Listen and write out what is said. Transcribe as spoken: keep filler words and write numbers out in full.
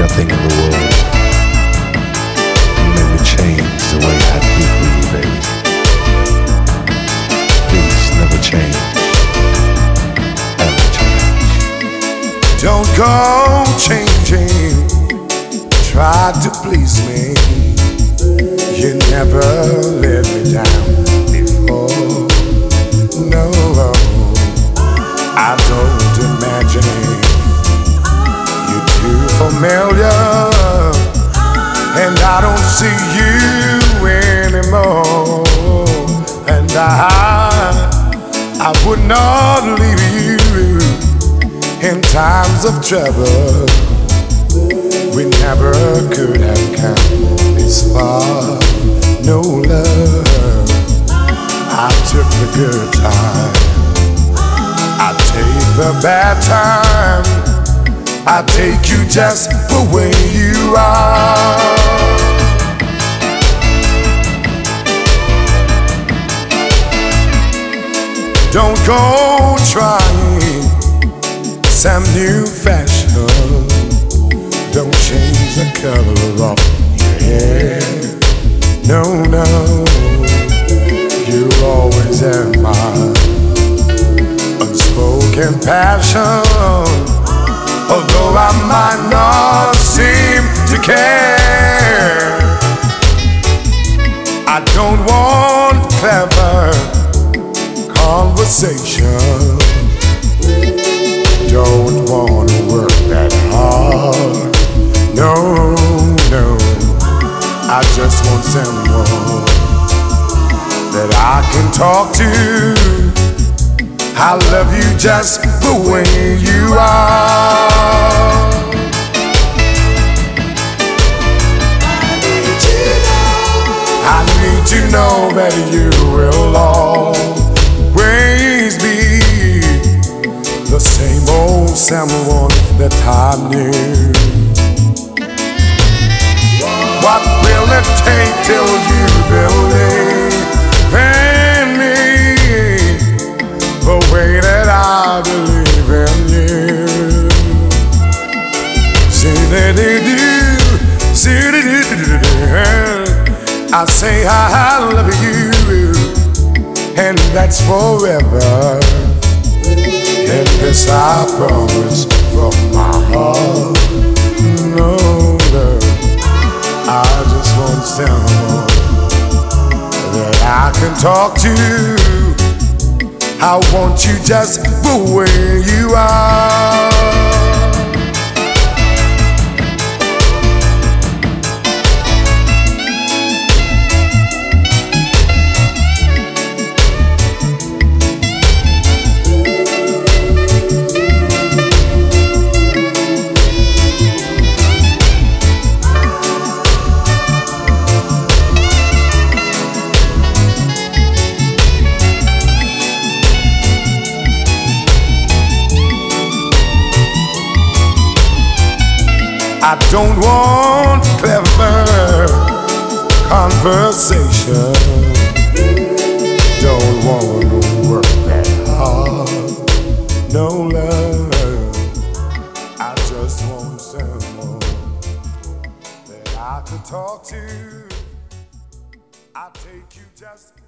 nothing in the world can make me change the way I feel for you, baby. Please never change, ever change. Don't go changing, try to please me. You never let me down before. No, I don't imagine it. You're too familiar, and I don't see you anymore. And I, I would not leave you in times of trouble. We never could have come this far. No love, I took the good time, I take the bad time. I take you just the way you are. Don't go trying some new fashion. Don't change the color of your hair. No, no, you always have my unspoken passion. Although I might not seem to care, I don't want clever conversation. Don't want to work that hard. No, no, I just want someone that I can talk to. I love you just the way you are. I need to know that you will always be the same old someone that I knew. What will it take till you believe in me the way that I believe in you? See that they do, see that they do. I say I love you, and that's forever. And this I promise from my heart. No, no, I just want someone that I can talk to. I want you just the way you are. I don't want clever conversation. Don't want to work that hard. No love, I just want someone that I could talk to. I take you just